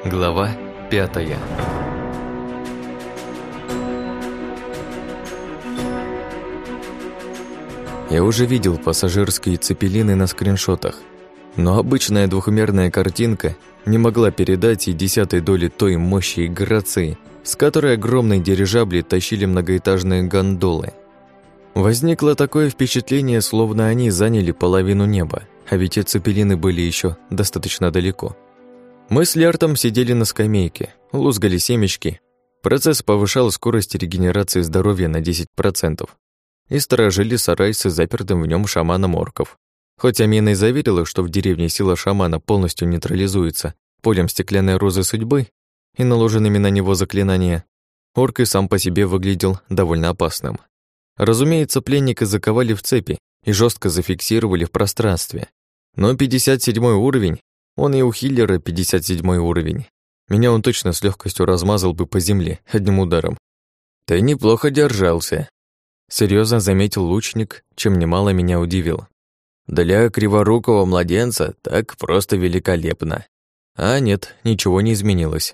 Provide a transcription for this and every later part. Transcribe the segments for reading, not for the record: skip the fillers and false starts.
Глава 5. Я уже видел пассажирские цепелины на скриншотах, но обычная двухмерная картинка не могла передать и десятой доли той мощи и грации, с которой огромные дирижабли тащили многоэтажные гондолы. Возникло такое впечатление, словно они заняли половину неба, а ведь эти цепелины были еще достаточно далеко. Мы с Лертом сидели на скамейке, лузгали семечки. Процесс повышал скорость регенерации здоровья на 10% и сторожили сарай с запертым в нем шаманом орков. Хоть Амина и заверила, что в деревне сила шамана полностью нейтрализуется полем стеклянной розы судьбы и наложенными на него заклинания, орк и сам по себе выглядел довольно опасным. Разумеется, пленника заковали в цепи и жестко зафиксировали в пространстве. Но 57-й уровень, он и у Хиллера 57-й уровень. Меня он точно с легкостью размазал бы по земле одним ударом. «Ты неплохо держался», — серьезно заметил лучник, чем немало меня удивил. «Для криворукого младенца так просто великолепно». А нет, ничего не изменилось.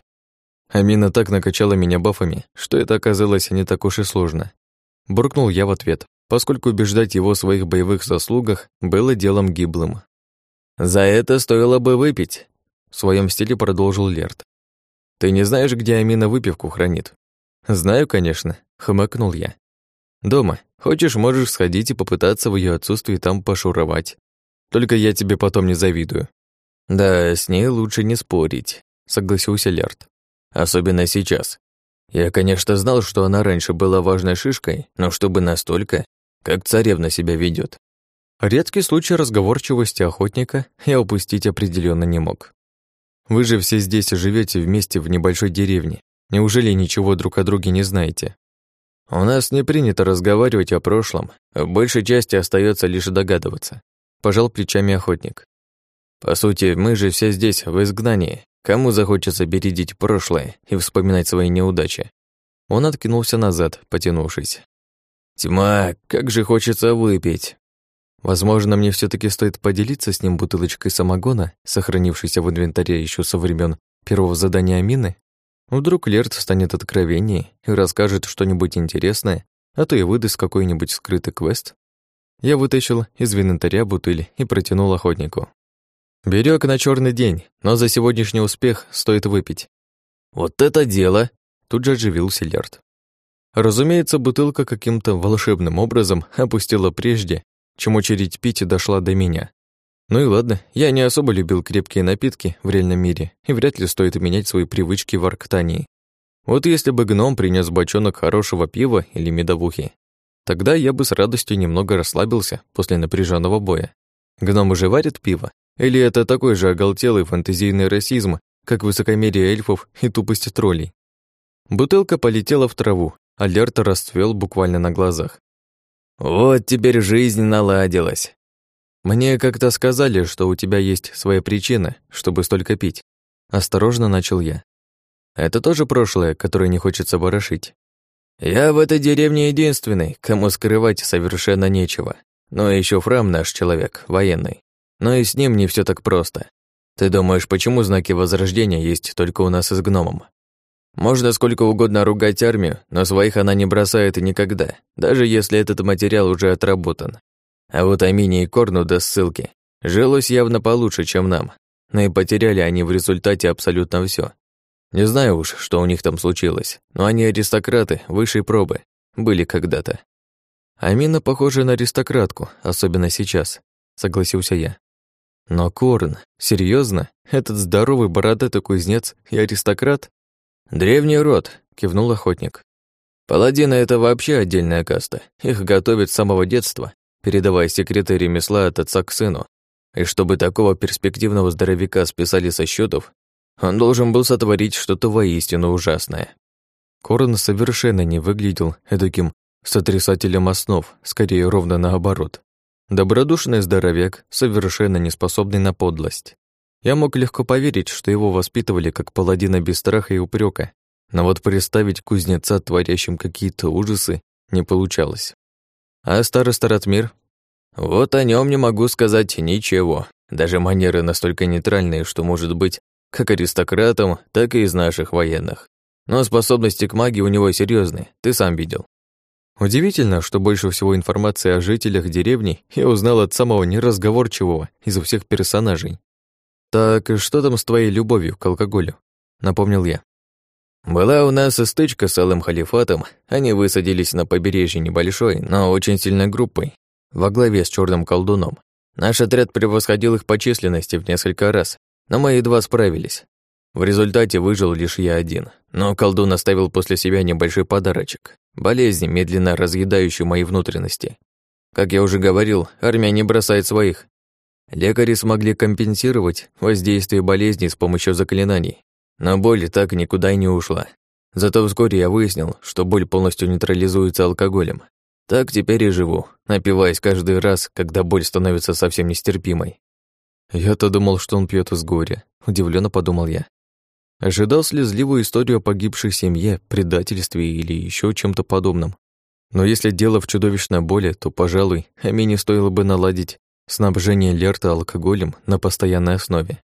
Амина так накачала меня бафами, что это оказалось не так уж и сложно. Буркнул я в ответ, поскольку убеждать его в своих боевых заслугах было делом гиблым. «За это стоило бы выпить», — в своем стиле продолжил Лерт. «Ты не знаешь, где Амина выпивку хранит?» «Знаю, конечно», — хмыкнул я. «Дома. Хочешь, можешь сходить и попытаться в ее отсутствии там пошуровать. Только я тебе потом не завидую». «Да, с ней лучше не спорить», — согласился Лерт. «Особенно сейчас. Я, конечно, знал, что она раньше была важной шишкой, но чтобы настолько, как царевна себя ведет. Редкий случай разговорчивости охотника я упустить определенно не мог. Вы же все здесь живете вместе в небольшой деревне. Неужели ничего друг о друге не знаете? У нас не принято разговаривать о прошлом, в большей части остается лишь догадываться. Пожал плечами охотник. По сути, мы же все здесь в изгнании. Кому захочется бередить прошлое и вспоминать свои неудачи? Он откинулся назад, потянувшись. Тьма, как же хочется выпить. Возможно, мне все таки стоит поделиться с ним бутылочкой самогона, сохранившейся в инвентаре еще со времен первого задания Амины? Вдруг Лерт станет откровеннее и расскажет что-нибудь интересное, а то и выдаст какой-нибудь скрытый квест. Я вытащил из инвентаря бутыль и протянул охотнику. Берёг на черный день, но за сегодняшний успех стоит выпить. Вот это дело! Тут же оживился Лерт. Разумеется, бутылка каким-то волшебным образом опустила прежде, чем очередь пить дошла до меня. Ну и ладно, я не особо любил крепкие напитки в реальном мире, и вряд ли стоит менять свои привычки в Арктании. Вот если бы гном принес бочонок хорошего пива или медовухи, тогда я бы с радостью немного расслабился после напряженного боя. Гном уже варит пиво? Или это такой же оголтелый фэнтезийный расизм, как высокомерие эльфов и тупость троллей? Бутылка полетела в траву, а Лерт расцвел буквально на глазах. «Вот теперь жизнь наладилась. Мне как-то сказали, что у тебя есть своя причина, чтобы столько пить». Осторожно начал я. «Это тоже прошлое, которое не хочется ворошить». «Я в этой деревне единственный, кому скрывать совершенно нечего. Но еще Фрам наш человек, военный. Но и с ним не все так просто. Ты думаешь, почему знаки Возрождения есть только у нас и с гномом? Можно сколько угодно ругать армию, но своих она не бросает никогда, даже если этот материал уже отработан. А вот Амине и Корну до ссылки жилось явно получше, чем нам, но и потеряли они в результате абсолютно все. Не знаю уж, что у них там случилось, но они аристократы высшей пробы, были когда-то. Амина похожа на аристократку, особенно сейчас, согласился я. Но Корн, серьезно, этот здоровый бородатый кузнец и аристократ? «Древний род», — кивнул охотник. «Паладины — это вообще отдельная каста. Их готовят с самого детства, передавая секреты ремесла от отца к сыну. И чтобы такого перспективного здоровяка списали со счетов, он должен был сотворить что-то воистину ужасное». Корн совершенно не выглядел эдаким сотрясателем основ, скорее ровно наоборот. Добродушный здоровяк, совершенно не способный на подлость. Я мог легко поверить, что его воспитывали как паладина без страха и упрека, но вот представить кузнеца, творящим какие-то ужасы, не получалось. А староста Ратмир? Вот о нем не могу сказать ничего. Даже манеры настолько нейтральные, что, может быть, как аристократам, так и из наших военных. Но способности к магии у него серьезные, ты сам видел. Удивительно, что больше всего информации о жителях деревни я узнал от самого неразговорчивого из всех персонажей. «Так что там с твоей любовью к алкоголю?» — напомнил я. «Была у нас стычка с Алым Халифатом, они высадились на побережье небольшой, но очень сильной группой, во главе с черным колдуном. Наш отряд превосходил их по численности в несколько раз, но мы едва справились. В результате выжил лишь я один, но колдун оставил после себя небольшой подарочек — болезнь, медленно разъедающую мои внутренности. Как я уже говорил, армия не бросает своих. Лекари смогли компенсировать воздействие болезни с помощью заклинаний, но боль так никуда и не ушла. Зато вскоре я выяснил, что боль полностью нейтрализуется алкоголем. Так теперь и живу, напиваясь каждый раз, когда боль становится совсем нестерпимой. Я-то думал, что он пьет из горя, удивленно подумал я. Ожидал слезливую историю о погибшей семье, предательстве или еще чем-то подобном. Но если дело в чудовищной боли, то, пожалуй, Амине стоило бы наладить снабжение Лерта алкоголем на постоянной основе.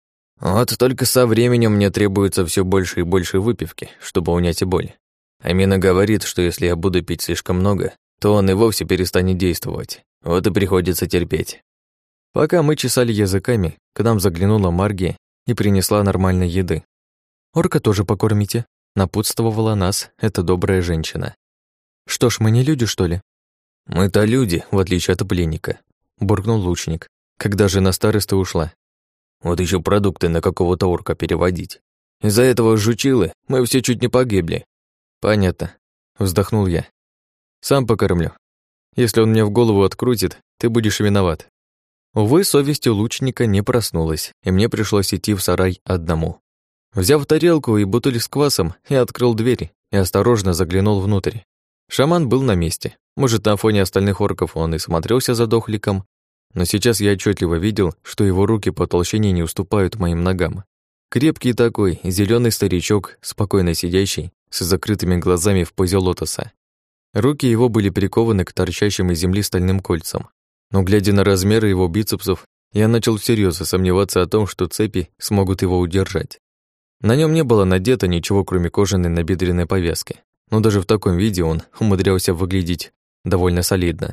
Вот только со временем мне требуется все больше и больше выпивки, чтобы унять боль. Амина говорит, что если я буду пить слишком много, то он и вовсе перестанет действовать. Вот и приходится терпеть. Пока мы чесали языками, к нам заглянула Маргия и принесла нормальной еды. «Орка тоже покормите», — напутствовала нас эта добрая женщина. «Что ж, мы не люди, что ли?» «Мы-то люди, в отличие от пленника», — буркнул лучник, когда жена старосты ушла. «Вот еще продукты на какого-то орка переводить. Из-за этого жучилы мы все чуть не погибли». «Понятно», — вздохнул я. «Сам покормлю. Если он мне в голову открутит, ты будешь виноват». Увы, совесть у лучника не проснулась, и мне пришлось идти в сарай одному. Взяв тарелку и бутыль с квасом, я открыл двери и осторожно заглянул внутрь. Шаман был на месте. Может, на фоне остальных орков он и смотрелся задохликом, но сейчас я отчетливо видел, что его руки по толщине не уступают моим ногам. Крепкий такой, зеленый старичок, спокойно сидящий, с закрытыми глазами в позе лотоса. Руки его были прикованы к торчащим из земли стальным кольцам. Но, глядя на размеры его бицепсов, я начал всерьез сомневаться о том, что цепи смогут его удержать. На нем не было надето ничего, кроме кожаной набедренной повязки, но даже в таком виде он умудрялся выглядеть довольно солидно.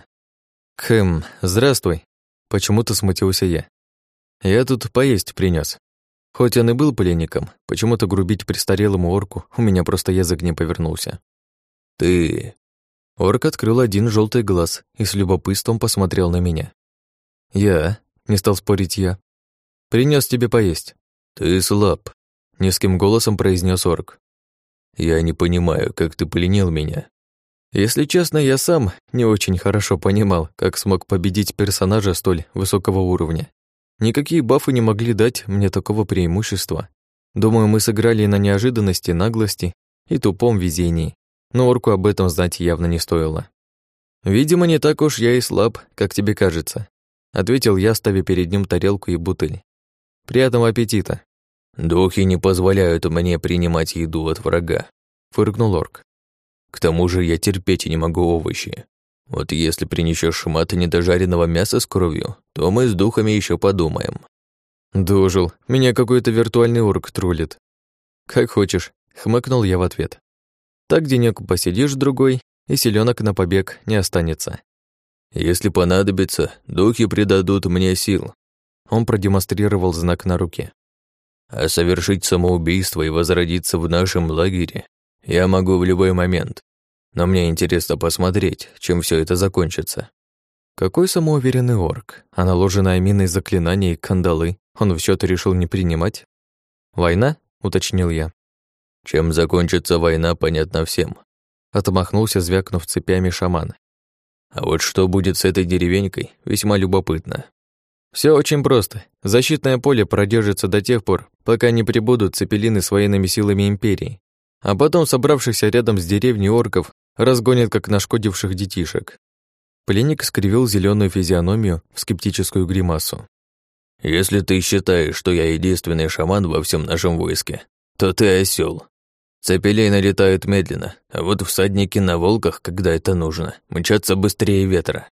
Здравствуй», — почему-то смутился я. «Я тут поесть принес. Хоть он и был пленником, почему-то грубить престарелому орку у меня просто язык не повернулся». «Ты...» Орк открыл один желтый глаз и с любопытством посмотрел на меня. «Я...» — не стал спорить я. «Принес тебе поесть». «Ты слаб», — низким голосом произнес орк. «Я не понимаю, как ты пленил меня». Если честно, я сам не очень хорошо понимал, как смог победить персонажа столь высокого уровня. Никакие бафы не могли дать мне такого преимущества. Думаю, мы сыграли на неожиданности, наглости и тупом везении, но орку об этом знать явно не стоило. «Видимо, не так уж я и слаб, как тебе кажется», — ответил я, ставя перед ним тарелку и бутыль. «Приятного аппетита». «Духи не позволяют мне принимать еду от врага», — фыркнул орк. «К тому же я терпеть не могу овощи. Вот если принесешь шмат недожаренного мяса с кровью, то мы с духами еще подумаем». «Дожил, меня какой-то виртуальный орк троллит». «Как хочешь», — хмыкнул я в ответ. «Так денёк посидишь другой, и селенок на побег не останется». «Если понадобится, духи придадут мне сил». Он продемонстрировал знак на руке. «А совершить самоубийство и возродиться в нашем лагере я могу в любой момент. Но мне интересно посмотреть, чем все это закончится». Какой самоуверенный орк, а наложенное миной заклинание и кандалы он в счет решил не принимать? «Война?» — уточнил я. «Чем закончится война, понятно всем», — отмахнулся, звякнув цепями шаман. «А вот что будет с этой деревенькой, весьма любопытно». Все очень просто. Защитное поле продержится до тех пор, пока не прибудут цепелины с военными силами империи, а потом собравшихся рядом с деревней орков разгонят как нашкодивших детишек». Пленник скривил зеленую физиономию в скептическую гримасу. «Если ты считаешь, что я единственный шаман во всем нашем войске, то ты осел. Цепелины летают медленно, а вот всадники на волках, когда это нужно, мчатся быстрее ветра».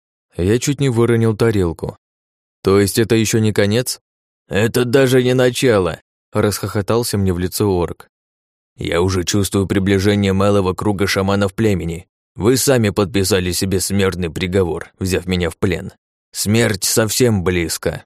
Я чуть не выронил тарелку. «То есть это еще не конец?» «Это даже не начало. расхохотался мне в лицо орк. «Я уже чувствую приближение малого круга шаманов племени. Вы сами подписали себе смертный приговор, взяв меня в плен. Смерть совсем близко».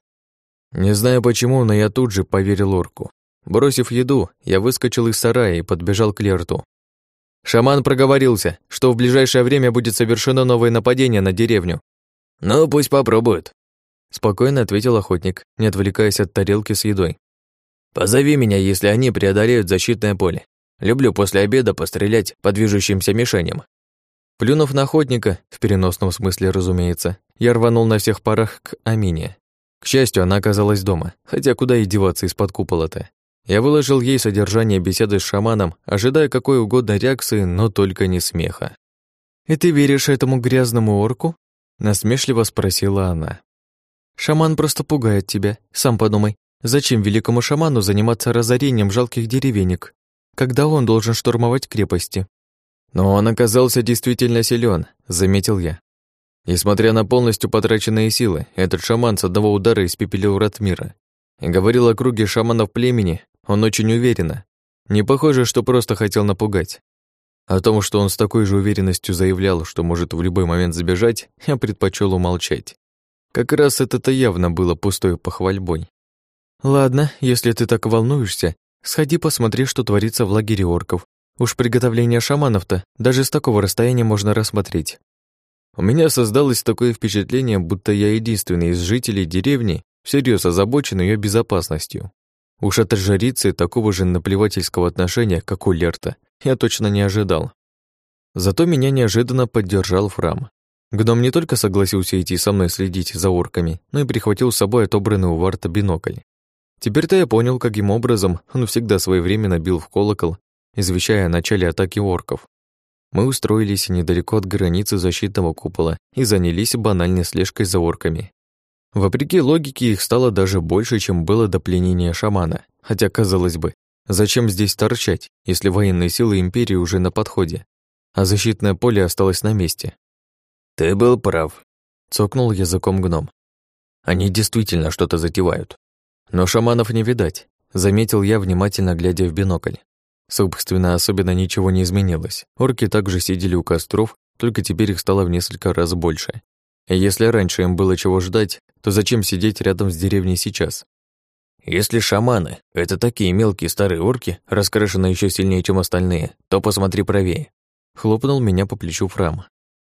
Не знаю почему, но я тут же поверил орку. Бросив еду, я выскочил из сарая и подбежал к Лерту. Шаман проговорился, что в ближайшее время будет совершено новое нападение на деревню. «Ну, пусть попробуют», — спокойно ответил охотник, не отвлекаясь от тарелки с едой. «Позови меня, если они преодолеют защитное поле. Люблю после обеда пострелять по движущимся мишеням». Плюнув на охотника, в переносном смысле, разумеется, я рванул на всех парах к Амине. К счастью, она оказалась дома, хотя куда и деваться из-под купола-то. Я выложил ей содержание беседы с шаманом, ожидая какой угодно реакции, но только не смеха. «И ты веришь этому грязному орку?» — насмешливо спросила она. «Шаман просто пугает тебя. Сам подумай, зачем великому шаману заниматься разорением жалких деревенек, когда он должен штурмовать крепости?» «Но он оказался действительно силен, заметил я. Несмотря на полностью потраченные силы, этот шаман с одного удара испепелил Ратмира. И говорил о круге шаманов племени он очень уверенно. Не похоже, что просто хотел напугать. О том, что он с такой же уверенностью заявлял, что может в любой момент забежать, я предпочел умолчать. Как раз это-то явно было пустой похвальбой. «Ладно, если ты так волнуешься, сходи посмотри, что творится в лагере орков. Уж приготовление шаманов-то даже с такого расстояния можно рассмотреть». У меня создалось такое впечатление, будто я единственный из жителей деревни всерьез озабочен ее безопасностью. Уж от жрицы такого же наплевательского отношения, как у Лерта, я точно не ожидал. Зато меня неожиданно поддержал Фрам. Гном не только согласился идти со мной следить за орками, но и прихватил с собой отобранный у Варта бинокль. Теперь-то я понял, каким образом он всегда своевременно бил в колокол, извещая о начале атаки орков. Мы устроились недалеко от границы защитного купола и занялись банальной слежкой за орками. Вопреки логике, их стало даже больше, чем было до пленения шамана. Хотя, казалось бы, зачем здесь торчать, если военные силы империи уже на подходе, а защитное поле осталось на месте? «Ты был прав», — цокнул языком гном. «Они действительно что-то затевают». Но шаманов не видать, заметил я, внимательно глядя в бинокль. Собственно, особенно ничего не изменилось. Орки также сидели у костров, только теперь их стало в несколько раз больше. И если раньше им было чего ждать, то зачем сидеть рядом с деревней сейчас? «Если шаманы — это такие мелкие старые орки, раскрашенные еще сильнее, чем остальные, то посмотри правее», — хлопнул меня по плечу Фрам.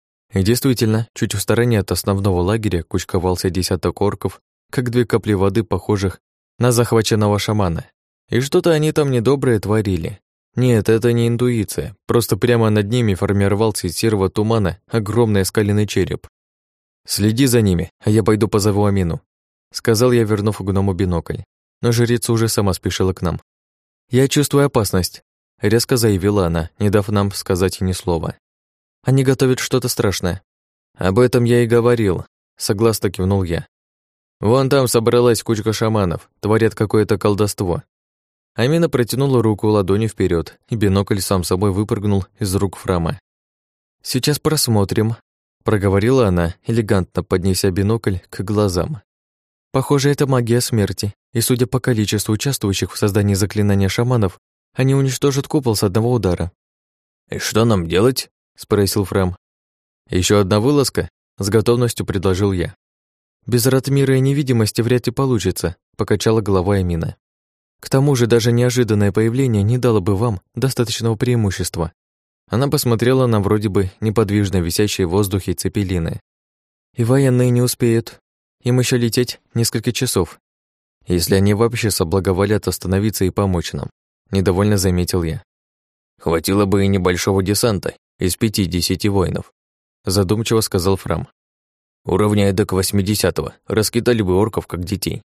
И действительно, чуть в стороне от основного лагеря кучковался десяток орков, как две капли воды, похожих на захваченного шамана. И что-то они там недоброе творили. Нет, это не интуиция, просто прямо над ними формировался из серого тумана огромный оскаленный череп. «Следи за ними, а я пойду позову Амину», — сказал я, вернув гному бинокль. Но жрица уже сама спешила к нам. «Я чувствую опасность», — резко заявила она, не дав нам сказать ни слова. «Они готовят что-то страшное». «Об этом я и говорил», — согласно кивнул я. «Вон там собралась кучка шаманов, творят какое-то колдовство». Амина протянула руку ладонью вперед, и бинокль сам собой выпрыгнул из рук Фрама. «Сейчас просмотрим», — проговорила она, элегантно поднеся бинокль к глазам. «Похоже, это магия смерти, и, судя по количеству участвующих в создании заклинания шаманов, они уничтожат купол с одного удара». «И что нам делать?» — спросил Фрам. Еще одна вылазка?» — с готовностью предложил я. «Без Ратмира и невидимости вряд ли получится», — покачала головой Амина. «К тому же даже неожиданное появление не дало бы вам достаточного преимущества». Она посмотрела на вроде бы неподвижно висящие в воздухе цепелины. «И военные не успеют. Им еще лететь несколько часов. Если они вообще соблаговолят остановиться и помочь нам», — недовольно заметил я. «Хватило бы и небольшого десанта из 50 воинов», — задумчиво сказал Фрам. «Уровня эдак 80-го, раскидали бы орков, как детей».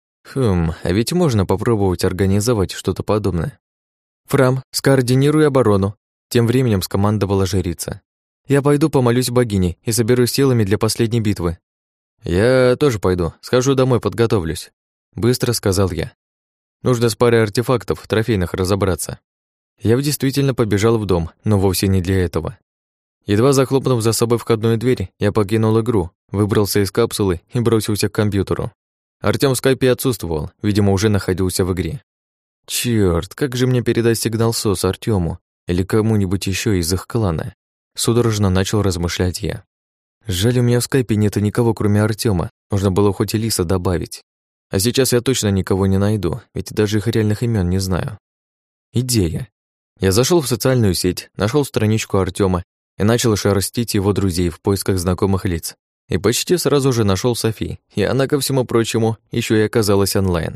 А ведь можно попробовать организовать что-то подобное. «Фрам, скоординируй оборону», — тем временем скомандовала жрица. «Я пойду помолюсь богине и соберусь силами для последней битвы». «Я тоже пойду, схожу домой, подготовлюсь», — быстро сказал я. «Нужно с парой артефактов трофейных разобраться». Я действительно побежал в дом, но вовсе не для этого. Едва захлопнув за собой входную дверь, я покинул игру, выбрался из капсулы и бросился к компьютеру. Артём в скайпе отсутствовал, видимо, уже находился в игре. Чёрт, как же мне передать сигнал СОС Артёму или кому-нибудь ещё из их клана? Судорожно начал размышлять я. Жаль, у меня в скайпе нет никого, кроме Артёма. Можно было хоть и Лиса добавить. А сейчас я точно никого не найду, ведь даже их реальных имён не знаю. Идея. Я зашёл в социальную сеть, нашёл страничку Артёма и начал шерстить его друзей в поисках знакомых лиц. И почти сразу же нашёл Софи, и она, ко всему прочему, ещё и оказалась онлайн.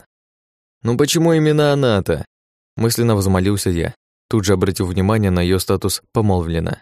Ну почему именно она-то? Мысленно взмолился я, тут же обратив внимание на её статус «помолвлена».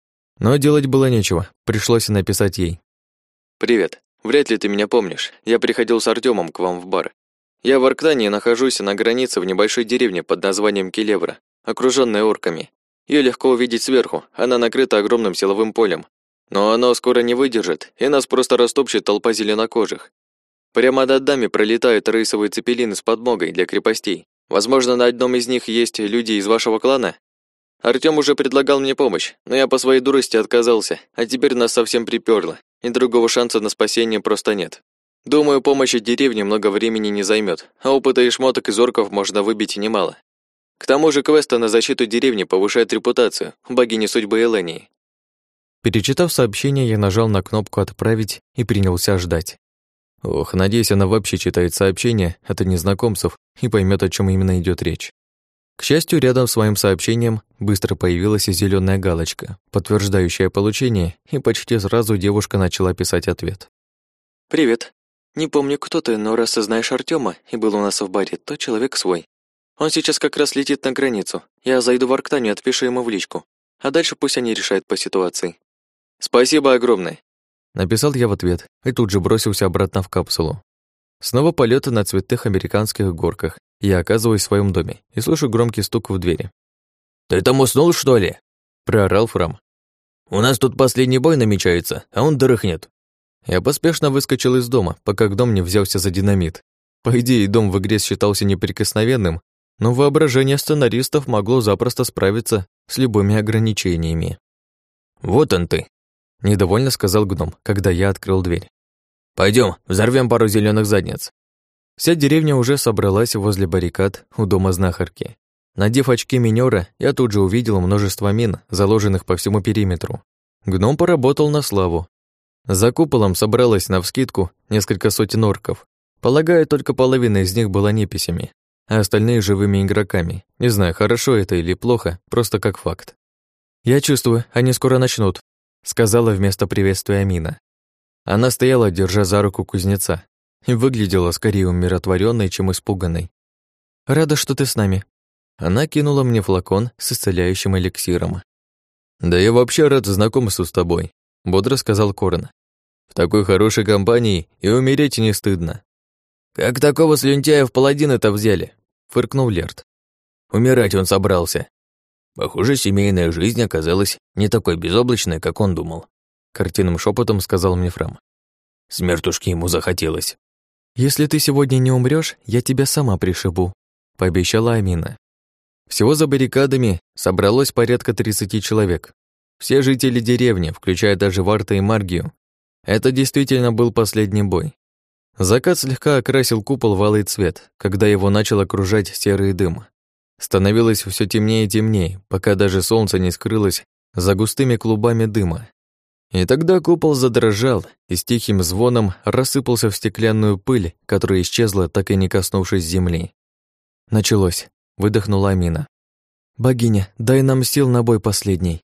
Но делать было нечего, пришлось написать ей. «Привет. Вряд ли ты меня помнишь. Я приходил с Артёмом к вам в бар. Я в Арктане нахожусь на границе в небольшой деревне под названием Келевра, окружённой орками. Её легко увидеть сверху, она накрыта огромным силовым полем. Но оно скоро не выдержит, и нас просто растопчет толпа зеленокожих. Прямо над нами пролетают рейсовые цепелины с подмогой для крепостей. Возможно, на одном из них есть люди из вашего клана? Артём уже предлагал мне помощь, но я по своей дурости отказался, а теперь нас совсем припёрло, и другого шанса на спасение просто нет. Думаю, помощь от деревни много времени не займёт, а опыта и шмоток из орков можно выбить немало. К тому же квесты на защиту деревни повышают репутацию богини судьбы Элении». Перечитав сообщение, я нажал на кнопку «Отправить» и принялся ждать. Ох, надеюсь, она вообще читает сообщения от незнакомцев и поймет, о чем именно идет речь. К счастью, рядом с моим сообщением быстро появилась зеленая галочка, подтверждающая получение, и почти сразу девушка начала писать ответ. «Привет. Не помню, кто ты, но раз ты знаешь Артёма и был у нас в баре, то человек свой. Он сейчас как раз летит на границу. Я зайду в Арктанию и отпишу ему в личку. А дальше пусть они решают по ситуации». «Спасибо огромное», — написал я в ответ и тут же бросился обратно в капсулу. Снова полеты на цветных американских горках. Я оказываюсь в своем доме и слышу громкий стук в двери. «Ты там уснул, что ли?» — проорал Фрам. «У нас тут последний бой намечается, а он дрыхнет». Я поспешно выскочил из дома, пока дом не взялся за динамит. По идее, дом в игре считался неприкосновенным, но воображение сценаристов могло запросто справиться с любыми ограничениями. «Вот он ты», — недовольно сказал гном, когда я открыл дверь. «Пойдем, взорвем пару зеленых задниц». Вся деревня уже собралась возле баррикад у дома знахарки. Надев очки минёра, я тут же увидел множество мин, заложенных по всему периметру. Гном поработал на славу. За куполом собралось навскидку несколько сотен орков. Полагаю, только половина из них была неписями, а остальные живыми игроками. Не знаю, хорошо это или плохо, просто как факт. «Я чувствую, они скоро начнут», — сказала вместо приветствия Амина. Она стояла, держа за руку кузнеца, и выглядела скорее умиротворённой, чем испуганной. «Рада, что ты с нами». Она кинула мне флакон с исцеляющим эликсиром. «Да я вообще рад знакомству с тобой», — бодро сказал Корн. «В такой хорошей компании и умереть не стыдно». «Как такого слюнтяя в паладины-то взяли?» — фыркнул Лерт. «Умирать он собрался. Похоже, семейная жизнь оказалась не такой безоблачной, как он думал», — картинным шепотом сказал мне Фрам. «Смертушки ему захотелось». «Если ты сегодня не умрёшь, я тебя сама пришибу», — пообещала Амина. Всего за баррикадами собралось порядка 30 человек. Все жители деревни, включая даже Варта и Маргию. Это действительно был последний бой. Закат слегка окрасил купол в алый цвет, когда его начал окружать серый дым. Становилось все темнее и темнее, пока даже солнце не скрылось за густыми клубами дыма. И тогда купол задрожал и с тихим звоном рассыпался в стеклянную пыль, которая исчезла, так и не коснувшись земли. «Началось», — выдохнула Амина. «Богиня, дай нам сил на бой последний».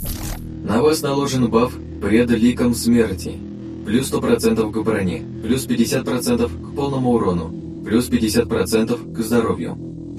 На вас наложен баф «Пред ликом смерти». Плюс 100% к броне, плюс 50% к полному урону, плюс 50% к здоровью.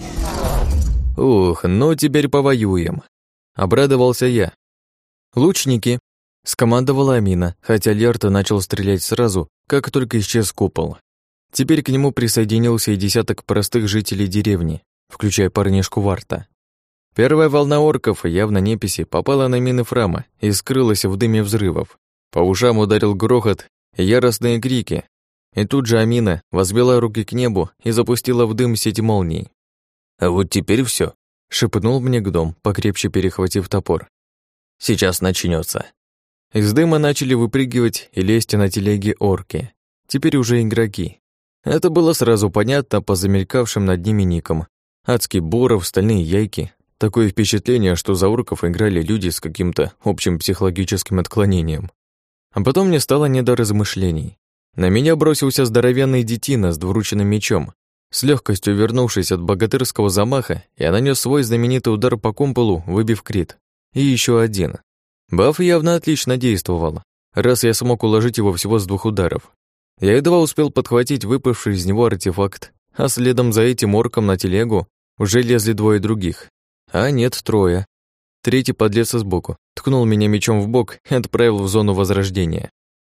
«Ух, ну теперь повоюем», — обрадовался я. «Лучники», — скомандовала Амина, хотя Лерта начал стрелять сразу, как только исчез купол. Теперь к нему присоединился и десяток простых жителей деревни, включая парнишку Варта. Первая волна орков, явно неписи, попала на мины Фрама и скрылась в дыме взрывов. По ушам ударил грохот и яростные крики. И тут же Амина возвела руки к небу и запустила в дым сеть молний. «А вот теперь все, шепнул мне гном, покрепче перехватив топор. «Сейчас начнется. Из дыма начали выпрыгивать и лезть на телеги орки. Теперь уже игроки. Это было сразу понятно по замелькавшим над ними никам. Адский боров, стальные яйки. Такое впечатление, что за орков играли люди с каким-то общим психологическим отклонением. А потом мне стало не до размышлений. На меня бросился здоровенный детина с двуручным мечом. С легкостью вернувшись от богатырского замаха, я нанес свой знаменитый удар по кумполу, выбив крит. И еще один. Баф явно отлично действовал, раз я смог уложить его всего с 2 ударов. Я едва успел подхватить выпавший из него артефакт, а следом за этим орком на телегу уже лезли 2 других. А нет, 3. Третий подлец сбоку, ткнул меня мечом в бок и отправил в зону возрождения.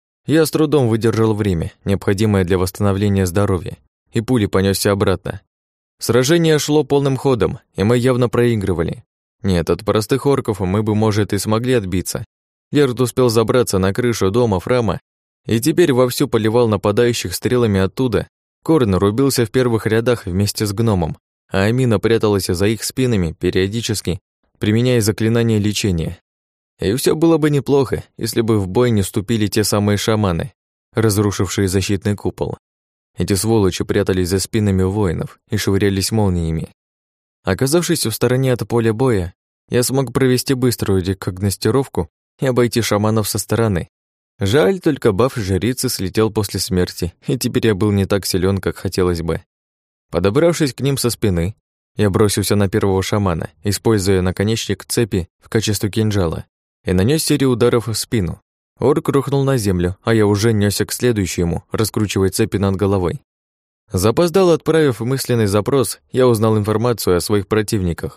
Я с трудом выдержал время, необходимое для восстановления здоровья, и пулей понёсся обратно. Сражение шло полным ходом, и мы явно проигрывали. Нет, от простых орков мы бы, может, и смогли отбиться. Лерд успел забраться на крышу дома Фрама и теперь вовсю поливал нападающих стрелами оттуда. Корн рубился в первых рядах вместе с гномом, а Амина пряталась за их спинами, периодически применяя заклинания лечения. И все было бы неплохо, если бы в бой не вступили те самые шаманы, разрушившие защитный купол. Эти сволочи прятались за спинами воинов и швырялись молниями. Оказавшись в стороне от поля боя, я смог провести быструю декогностировку и обойти шаманов со стороны. Жаль, только баф жрицы слетел после смерти, и теперь я был не так силен, как хотелось бы. Подобравшись к ним со спины, я бросился на первого шамана, используя наконечник цепи в качестве кинжала, и нанес серию ударов в спину. Орк рухнул на землю, а я уже нёсся к следующему, раскручивая цепи над головой. Запоздало отправив мысленный запрос, я узнал информацию о своих противниках.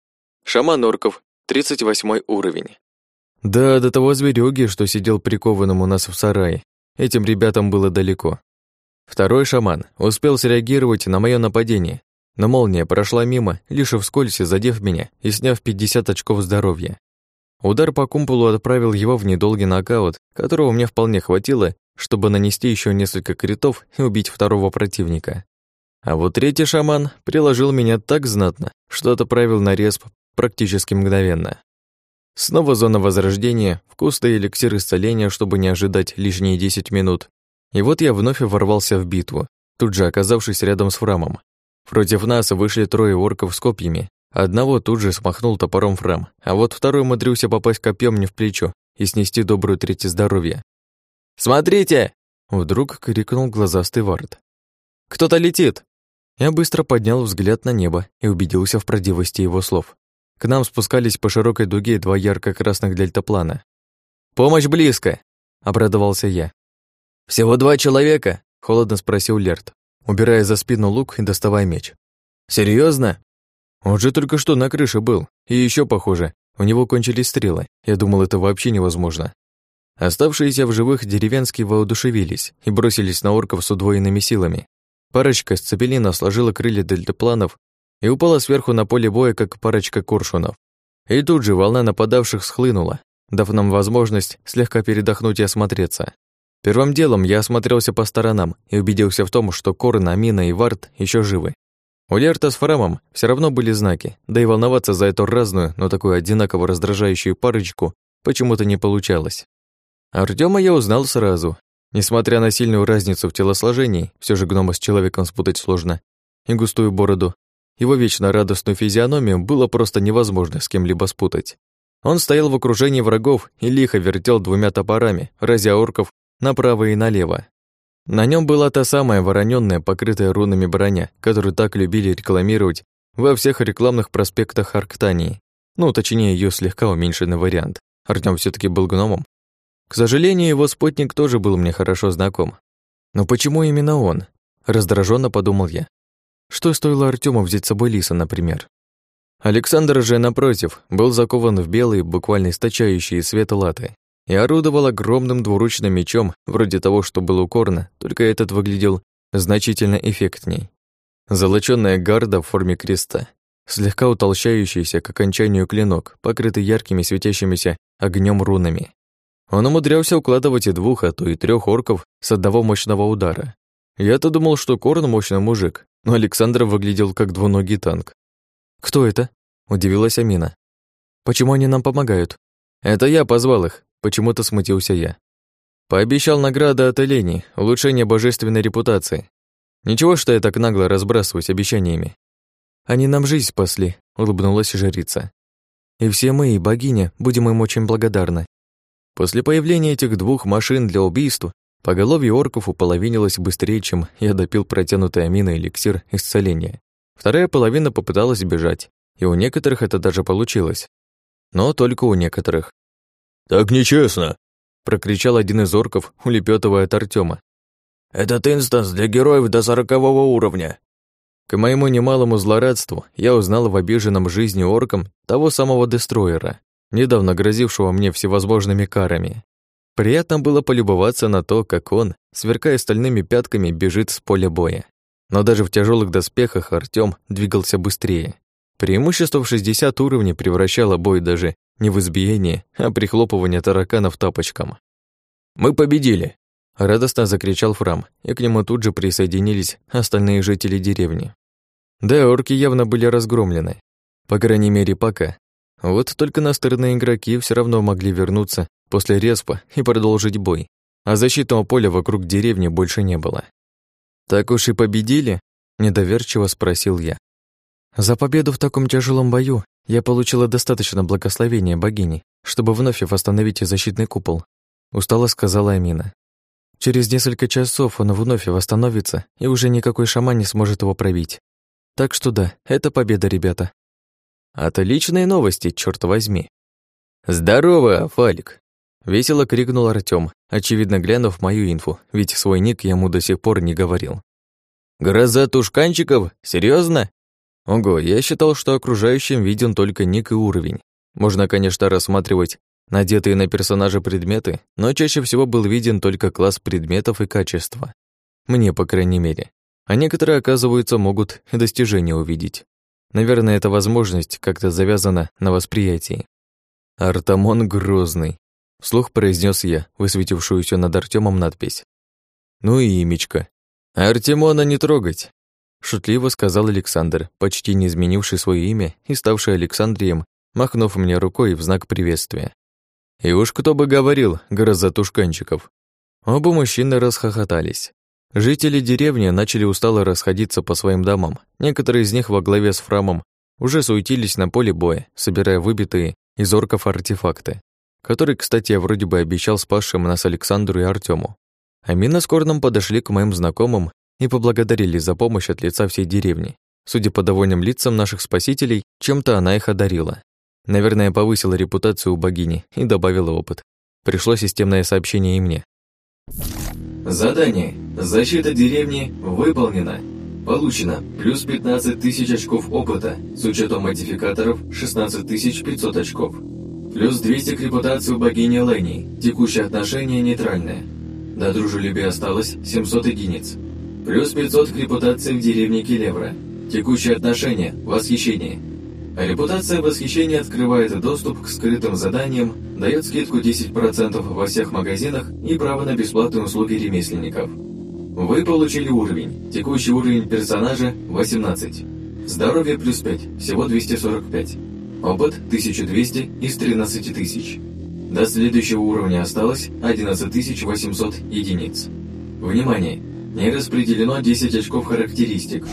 Шаман орков, 38 уровень. Да, до того зверюги, что сидел прикованным у нас в сарае. Этим ребятам было далеко. Второй шаман успел среагировать на моё нападение, но молния прошла мимо, лишь вскользь задев меня и сняв 50 очков здоровья. Удар по кумполу отправил его в недолгий нокаут, которого мне вполне хватило, чтобы нанести еще несколько критов и убить второго противника. А вот третий шаман приложил меня так знатно, что отправил на респ практически мгновенно. Снова зона возрождения, вкусный эликсир исцеления, чтобы не ожидать лишние 10 минут. И вот я вновь ворвался в битву, тут же оказавшись рядом с Фрамом. Против нас вышли 3 орков с копьями. Одного тут же смахнул топором Фрам, а вот второй умудрился попасть копьем мне в плечо и снести добрую треть здоровья. «Смотрите!» — вдруг крикнул глазастый Вард. «Кто-то летит!» Я быстро поднял взгляд на небо и убедился в правдивости его слов. К нам спускались по широкой дуге 2 ярко-красных дельтаплана. «Помощь близко!» — обрадовался я. «Всего 2 человека?» — холодно спросил Лерт, убирая за спину лук и доставая меч. «Серьёзно? Он же только что на крыше был, и еще похоже, у него кончились стрелы. Я думал, это вообще невозможно». Оставшиеся в живых деревенские воодушевились и бросились на орков с удвоенными силами. Парочка с цепелина сложила крылья дельтапланов и упала сверху на поле боя, как парочка коршунов. И тут же волна нападавших схлынула, дав нам возможность слегка передохнуть и осмотреться. Первым делом я осмотрелся по сторонам и убедился в том, что Корн, Амина и Вард еще живы. У Лерта с Фрамом все равно были знаки, да и волноваться за эту разную, но такую одинаково раздражающую парочку почему-то не получалось. Артёма я узнал сразу. Несмотря на сильную разницу в телосложении, все же гнома с человеком спутать сложно, и густую бороду, его вечно радостную физиономию было просто невозможно с кем-либо спутать. Он стоял в окружении врагов и лихо вертел 2 топорами, разя орков направо и налево. На нем была та самая воронённая, покрытая рунами броня, которую так любили рекламировать во всех рекламных проспектах Арктании. Ну, точнее, ее слегка уменьшенный вариант. Артём все таки был гномом. К сожалению, его спутник тоже был мне хорошо знаком. Но почему именно он? Раздраженно подумал я. Что стоило Артёму взять с собой Лиса, например? Александр же, напротив, был закован в белые, буквально источающие свет латы, и орудовал огромным двуручным мечом, вроде того, что был у Корна, только этот выглядел значительно эффектней. Золочёная гарда в форме креста, слегка утолщающийся к окончанию клинок, покрытый яркими светящимися огнём рунами. Он умудрялся укладывать и 2, а то и 3 орков с одного мощного удара. Я-то думал, что Корн мощный мужик, но Александр выглядел как двуногий танк. «Кто это?» – удивилась Амина. «Почему они нам помогают?» «Это я позвал их», – почему-то смутился я. Пообещал награды от Элени, улучшение божественной репутации. Ничего, что я так нагло разбрасываюсь обещаниями. Они нам жизнь спасли», — улыбнулась жрица. «И все мы, и богиня, будем им очень благодарны». После появления этих двух машин для убийств поголовье орков уполовинилось быстрее, чем я допил протянутый Аминой эликсир исцеления. Вторая половина попыталась бежать, и у некоторых это даже получилось. Но только у некоторых. «Так нечестно!» — прокричал один из орков, улепётывая от Артёма. «Этот инстанс для героев до 40-го уровня!» К моему немалому злорадству я узнал в обиженном жизнью орком того самого Дестройера, недавно грозившего мне всевозможными карами. Приятно было полюбоваться на то, как он, сверкая стальными пятками, бежит с поля боя. Но даже в тяжелых доспехах Артём двигался быстрее. Преимущество в 60 уровней превращало бой даже не в избиение, а прихлопывание тараканов тапочком. «Мы победили!» — радостно закричал Фрам, и к нему тут же присоединились остальные жители деревни. Да, орки явно были разгромлены. По крайней мере, пока. Вот только настырные игроки все равно могли вернуться после респа и продолжить бой, а защитного поля вокруг деревни больше не было. «Так уж и победили?» — недоверчиво спросил я. «За победу в таком тяжелом бою я получила достаточно благословения богини, чтобы вновь восстановить защитный купол», — устало сказала Амина. «Через несколько часов он вновь восстановится, и уже никакой шаман не сможет его пробить. Так что да, это победа, ребята». «Отличные новости, чёрт возьми!» «Здорово, Фалик!» — весело крикнул Артём, очевидно глянув мою инфу, ведь свой ник я ему до сих пор не говорил. «Гроза тушканчиков? Серьёзно?» Ого, я считал, что окружающим виден только ник и уровень. Можно, конечно, рассматривать надетые на персонажа предметы, но чаще всего был виден только класс предметов и качества. Мне, по крайней мере. А некоторые, оказывается, могут и достижения увидеть. Наверное, эта возможность как-то завязана на восприятии. «Артамон Грозный», — вслух произнес я, высветившуюся над Артёмом надпись. «Ну и имечко. Артемона не трогать», — шутливо сказал Александр, почти не изменивший своё имя и ставший Александрием, махнув мне рукой в знак приветствия. И уж кто бы говорил, гроза тушканчиков. Оба мужчины расхохотались. Жители деревни начали устало расходиться по своим домам. Некоторые из них во главе с Фрамом уже суетились на поле боя, собирая выбитые из орков артефакты, который, кстати, я вроде бы обещал спасшим нас Александру и Артёму. Амина с Корном подошли к моим знакомым и поблагодарили за помощь от лица всей деревни. Судя по довольным лицам наших спасителей, чем-то она их одарила. Наверное, повысила репутацию у богини и добавила опыт. Пришло системное сообщение и мне. Задание. Защита деревни выполнена. Получено плюс 15 тысяч очков опыта, с учетом модификаторов 16 500 очков. Плюс 200 к репутации у богини Лэни, текущее отношение нейтральное. До дружелюбия осталось 700 единиц. Плюс 500 к репутации в деревне Келевра, текущее отношение восхищение. А репутация восхищения открывает доступ к скрытым заданиям, дает скидку 10% во всех магазинах и право на бесплатные услуги ремесленников. Вы получили уровень. Текущий уровень персонажа 18. Здоровье плюс 5, всего 245. Опыт 1200 из 13 тысяч. До следующего уровня осталось 11 800 единиц. Внимание! Не распределено 10 очков характеристик.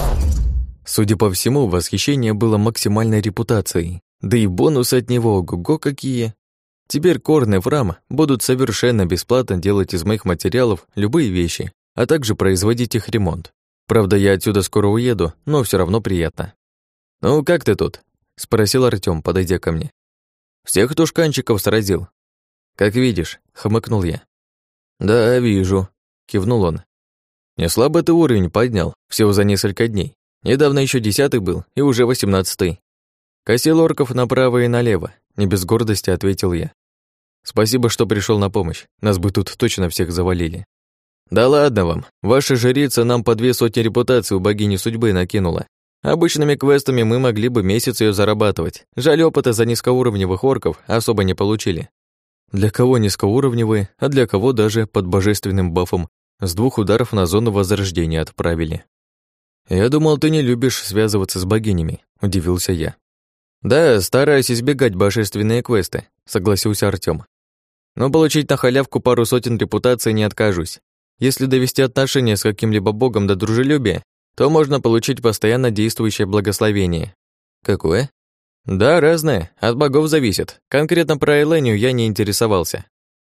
Судя по всему, восхищение было максимальной репутацией. Да и бонусы от него ого-го какие. Теперь Корн и Фрам будут совершенно бесплатно делать из моих материалов любые вещи, а также производить их ремонт. Правда, я отсюда скоро уеду, но все равно приятно. «Ну, как ты тут?» — спросил Артём, подойдя ко мне. «Всех тушканчиков сразил». «Как видишь», — хмыкнул я. «Да, вижу», — кивнул он. «Не слабо ты уровень поднял, всего за несколько дней. Недавно еще 10-й был, и уже 18-й. Косил орков направо и налево», — не без гордости ответил я. «Спасибо, что пришел на помощь, нас бы тут точно всех завалили». «Да ладно вам, ваша жрица нам по 200 репутаций у богини судьбы накинула. Обычными квестами мы могли бы месяц ее зарабатывать. Жаль, опыта за низкоуровневых орков особо не получили». Для кого низкоуровневые, а для кого даже под божественным бафом с 2 ударов на зону возрождения отправили. «Я думал, ты не любишь связываться с богинями», — удивился я. «Да, стараюсь избегать божественные квесты», — согласился Артём. «Но получить на халявку пару сотен репутаций не откажусь. Если довести отношения с каким-либо богом до дружелюбия, то можно получить постоянно действующее благословение. Какое? Да, разное, от богов зависит. Конкретно про Элению я не интересовался.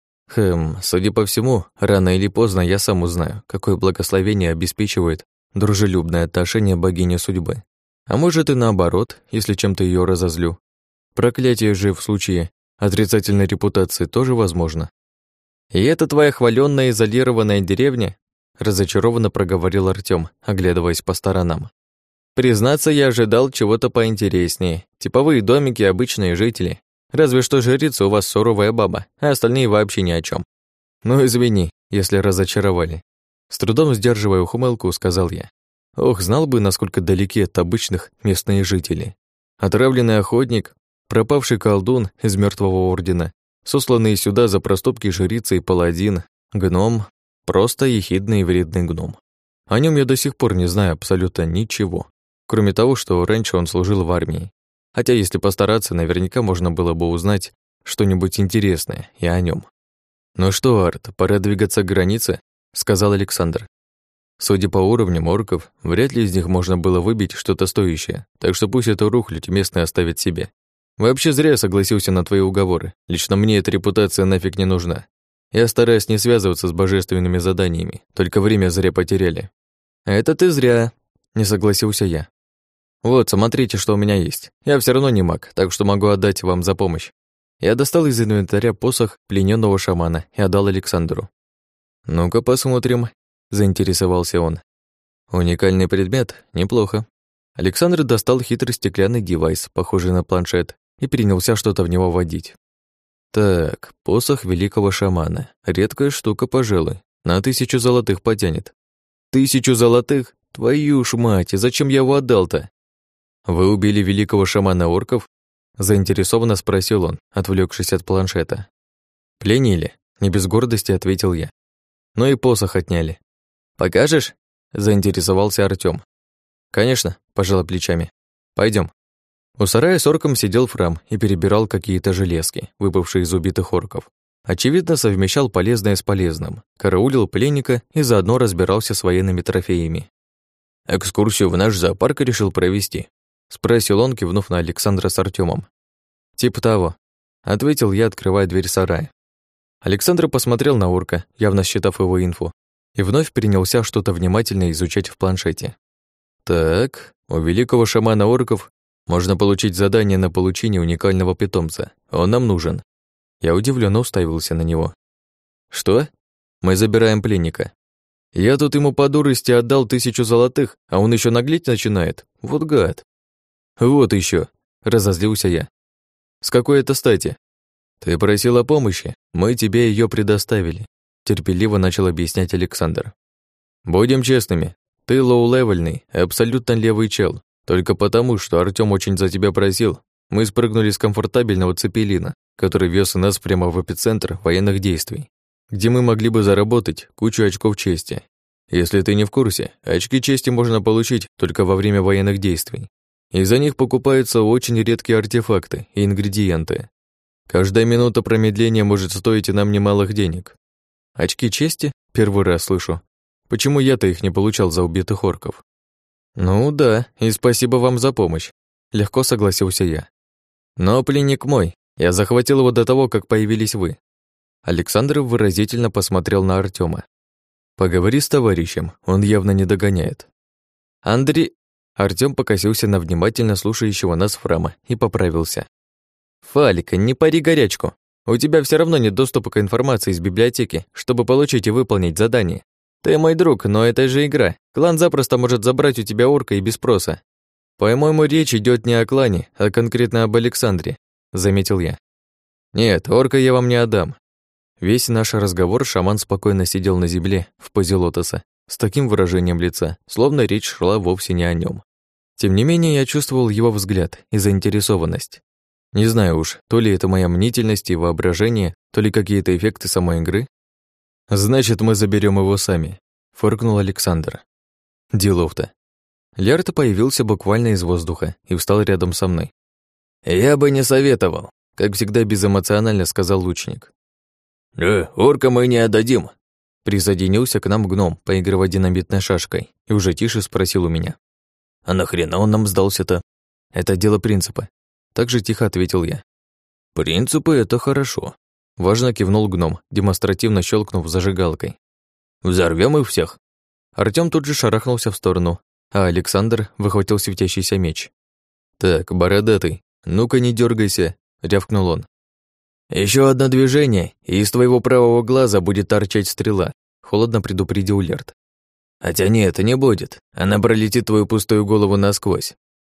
Судя по всему, рано или поздно я сам узнаю, какое благословение обеспечивает дружелюбное отношение богини судьбы. А может и наоборот, если чем-то ее разозлю. Проклятие же в случае отрицательной репутации тоже возможно. И это твоя хвалённая изолированная деревня? Разочарованно проговорил Артём, оглядываясь по сторонам. Признаться, я ожидал чего-то поинтереснее. Типовые домики, обычные жители. Разве что жрица у вас суровая баба, а остальные вообще ни о чем. Ну, извини, если разочаровали. С трудом сдерживая ухмылку, сказал я. Ох, знал бы, насколько далеки от обычных местные жители. Отравленный охотник, пропавший колдун из мертвого ордена, сосланные сюда за проступки жрицы и паладин, гном, просто ехидный и вредный гном. О нем я до сих пор не знаю абсолютно ничего, кроме того, что раньше он служил в армии. Хотя, если постараться, наверняка можно было бы узнать что-нибудь интересное и о нем. «Ну что, Арт, пора двигаться к границе», — сказал Александр. Судя по уровням орков, вряд ли из них можно было выбить что-то стоящее, так что пусть эту рухлядь местные оставят себе. Вообще зря я согласился на твои уговоры. Лично мне эта репутация нафиг не нужна. Я стараюсь не связываться с божественными заданиями, только время зря потеряли. Это ты зря, не согласился я. Вот, смотрите, что у меня есть. Я все равно не маг, так что могу отдать вам за помощь. Я достал из инвентаря посох плененного шамана и отдал Александру. Ну-ка посмотрим, заинтересовался он. Уникальный предмет, неплохо. Александр достал хитрый стеклянный девайс, похожий на планшет, и принялся что-то в него вводить. Так, посох великого шамана. Редкая штука, пожалуй. На 1000 золотых потянет. 1000 золотых? Твою ж мать, и зачем я его отдал-то? Вы убили великого шамана орков? Заинтересованно спросил он, отвлекшись от планшета. Пленили, не без гордости ответил я. Но и посох отняли. Покажешь? Заинтересовался Артём. Конечно, пожала плечами. Пойдем. У сарая с орком сидел Фрам и перебирал какие-то железки, выпавшие из убитых орков. Очевидно, совмещал полезное с полезным, караулил пленника и заодно разбирался с военными трофеями. «Экскурсию в наш зоопарк решил провести?» — спросил он, кивнув на Александра с Артёмом. «Типа того», — ответил я, открывая дверь сарая. Александр посмотрел на орка, явно считав его инфу, и вновь принялся что-то внимательно изучать в планшете. «Так, у великого шамана орков можно получить задание на получение уникального питомца. Он нам нужен». Я удивленно уставился на него. «Что? Мы забираем пленника. Я тут ему по дурости отдал 1000 золотых, а он еще наглеть начинает. Вот гад». «Вот еще, разозлился я. «С какой это стати?» «Ты просил о помощи, мы тебе ее предоставили», терпеливо начал объяснять Александр. «Будем честными, ты лоу-левельный, абсолютно левый чел. Только потому, что Артём очень за тебя просил, мы спрыгнули с комфортабельного цепелина, который вез нас прямо в эпицентр военных действий, где мы могли бы заработать кучу очков чести. Если ты не в курсе, очки чести можно получить только во время военных действий. И за них покупаются очень редкие артефакты и ингредиенты. Каждая минута промедления может стоить и нам немалых денег. Очки чести? Первый раз слышу. Почему я-то их не получал за убитых орков? Ну да, и спасибо вам за помощь. Легко согласился я. Но пленник мой, я захватил его до того, как появились вы. Александр выразительно посмотрел на Артёма. Поговори с товарищем, он явно не догоняет. Андрей... Артём покосился на внимательно слушающего нас Фрама и поправился. «Фалика, не пари горячку. У тебя все равно нет доступа к информации из библиотеки, чтобы получить и выполнить задание. Ты мой друг, но это же игра. Клан запросто может забрать у тебя орка и без спроса. По-моему, речь идет не о клане, а конкретно об Александре», — заметил я. «Нет, орка я вам не отдам». Весь наш разговор шаман спокойно сидел на земле, в позе лотоса, с таким выражением лица, словно речь шла вовсе не о нем. Тем не менее, я чувствовал его взгляд и заинтересованность. Не знаю уж, то ли это моя мнительность и воображение, то ли какие-то эффекты самой игры. «Значит, мы заберем его сами», — фыркнул Александр. Делов-то. Лярта появился буквально из воздуха и встал рядом со мной. «Я бы не советовал», — как всегда безэмоционально сказал лучник. «Орка мы не отдадим», — Присоединился к нам гном, поигрывая динамитной шашкой, и уже тише спросил у меня. «А нахрена он нам сдался-то?» «Это дело принципа», — так же тихо ответил я. «Принципы — это хорошо», — важно кивнул гном, демонстративно щелкнув зажигалкой. «Взорвём их всех». Артём тут же шарахнулся в сторону, а Александр выхватил светящийся меч. «Так, бородатый, ну-ка не дёргайся», — рявкнул он. «Ещё одно движение, и из твоего правого глаза будет торчать стрела», — холодно предупредил Лерт. «Хотя нет, не будет, она пролетит твою пустую голову насквозь».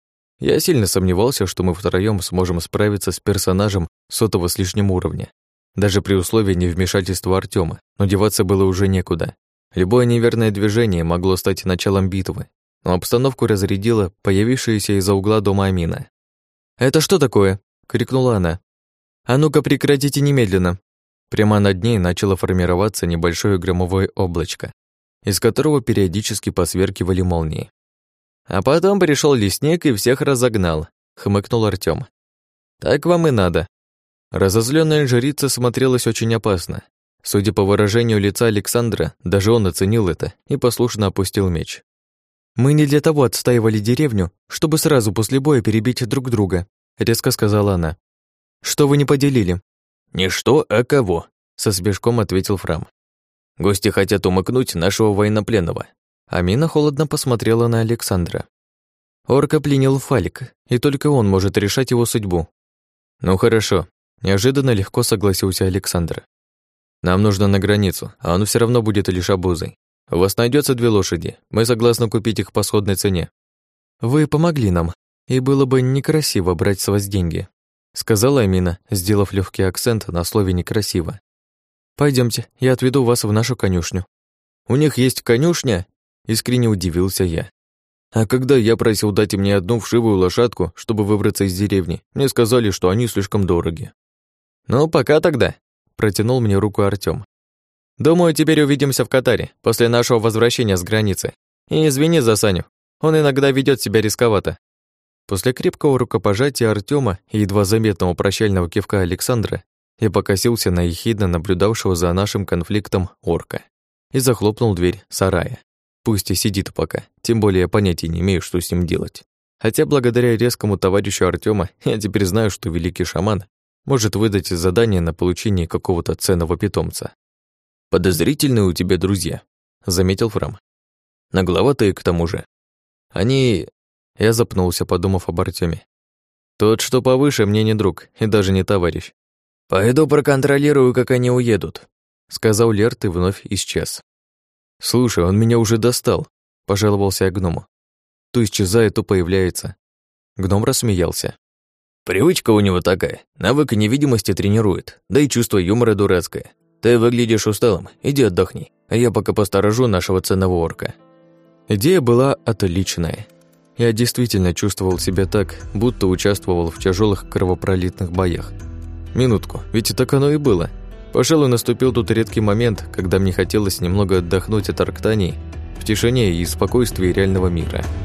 Я сильно сомневался, что мы втроём сможем справиться с персонажем 100-го с лишним уровня, даже при условии невмешательства Артёма, но деваться было уже некуда. Любое неверное движение могло стать началом битвы, но обстановку разрядила появившаяся из-за угла дома Амина. «Это что такое?» — крикнула она. «А ну-ка прекратите немедленно!» Прямо над ней начало формироваться небольшое громовое облачко, из которого периодически посверкивали молнии. «А потом пришел лесник и всех разогнал», — хмыкнул Артём. «Так вам и надо». Разозлённая жрица смотрелась очень опасно. Судя по выражению лица Александра, даже он оценил это и послушно опустил меч. «Мы не для того отстаивали деревню, чтобы сразу после боя перебить друг друга», — резко сказала она. «Что вы не поделили?» «Не что, а кого», — со смешком ответил Фрам. «Гости хотят умыкнуть нашего военнопленного». Амина холодно посмотрела на Александра. Орка пленил Фалик, и только он может решать его судьбу. «Ну хорошо», — неожиданно легко согласился Александр. «Нам нужно на границу, а он все равно будет лишь обузой. У вас найдется 2 лошади, мы согласны купить их по сходной цене». «Вы помогли нам, и было бы некрасиво брать с вас деньги», сказала Амина, сделав легкий акцент на слове «некрасиво». Пойдемте, я отведу вас в нашу конюшню». «У них есть конюшня?» Искренне удивился я. А когда я просил дать мне одну вшивую лошадку, чтобы выбраться из деревни, мне сказали, что они слишком дороги. «Ну, пока тогда», — протянул мне руку Артём. «Думаю, теперь увидимся в Катаре, после нашего возвращения с границы. И извини за Саню, он иногда ведёт себя рисковато». После крепкого рукопожатия Артёма и едва заметного прощального кивка Александра я покосился на ехидно наблюдавшего за нашим конфликтом орка и захлопнул дверь сарая. Пусть и сидит пока, тем более я понятия не имею, что с ним делать. Хотя благодаря резкому товарищу Артёма я теперь знаю, что великий шаман может выдать задание на получение какого-то ценного питомца. «Подозрительные у тебя друзья», — заметил Фрам. «Нагловатые к тому же. Они...» Я запнулся, подумав об Артёме. «Тот, что повыше, мне не друг и даже не товарищ». «Пойду проконтролирую, как они уедут», — сказал Лерт и вновь исчез. «Слушай, он меня уже достал», — пожаловался я гному. «То исчезает, то появляется». Гном рассмеялся. «Привычка у него такая, навык невидимости тренирует, да и чувство юмора дурацкое. Ты выглядишь усталым, иди отдохни, а я пока посторожу нашего ценного орка». Идея была отличная. Я действительно чувствовал себя так, будто участвовал в тяжелых кровопролитных боях. Минутку, ведь так оно и было. Пожалуй, наступил тот редкий момент, когда мне хотелось немного отдохнуть от Арктании в тишине и спокойствии реального мира.